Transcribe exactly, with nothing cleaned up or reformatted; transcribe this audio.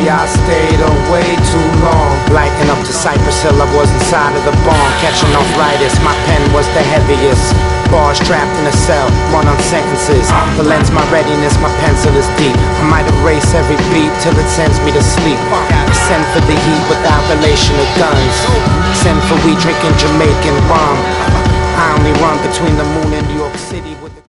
Maybe I stayed away too long. Lighting up to Cypress Hill, I was inside of the barn. Catching arthritis, my pen was the heaviest. Bars trapped in a cell, run on sentences. The lens, my readiness, my pencil is deep. I might erase every beat till it sends me to sleep. Send for the heat without relation to guns. Send for weed drinking Jamaican rum. I only run between the moon and New York City.